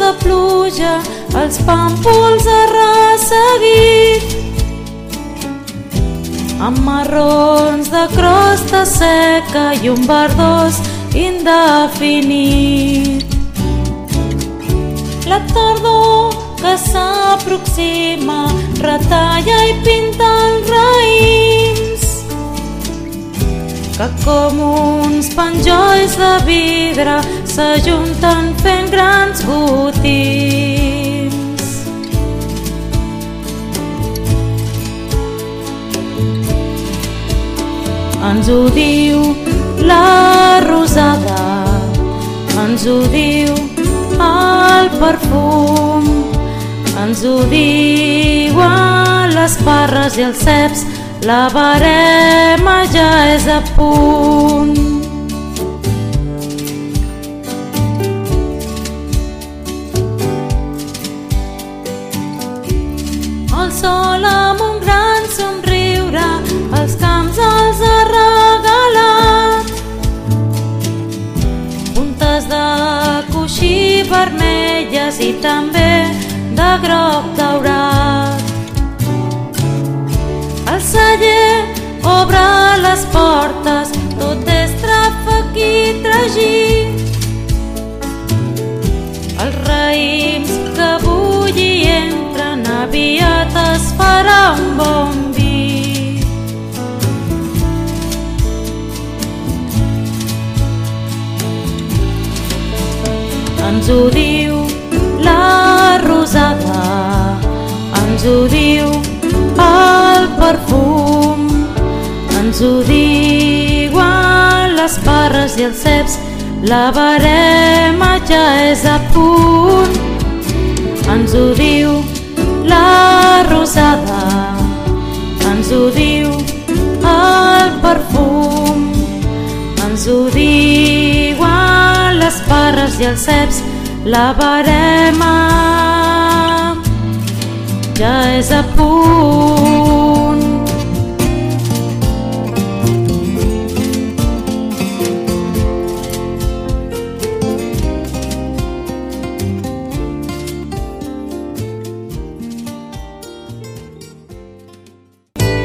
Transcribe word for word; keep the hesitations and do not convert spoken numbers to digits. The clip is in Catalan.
de pluja, els pàmpols arresseguits, amb marrons de crosta seca i un verdós indefinit. La tardor que s'aproxima retalla i pinta els raïms, que com uns penjolls de vidre s'ajunten fent grans gotims. Ens ho diu la rosada, ens ho diu el perfum, ens ho diuen les parres i els ceps, la verema ja és a punt. El sol amb un gran somriure els camps els ha regalat, puntes de coixí vermelles i també de groc daurat. El celler obre les portes, tot és tràfec i tragí. Els raïms que avui hi entren, aviat es farà un bon vi. Ens ho diu la rosada, ens ho diu el perfum, ens ho diuen les parres i els ceps, la verema ja és a punt. Ens ho diu la rosada, ens ho diu el perfum, ens ho diuen les parres i els ceps, la verema ja és a punt.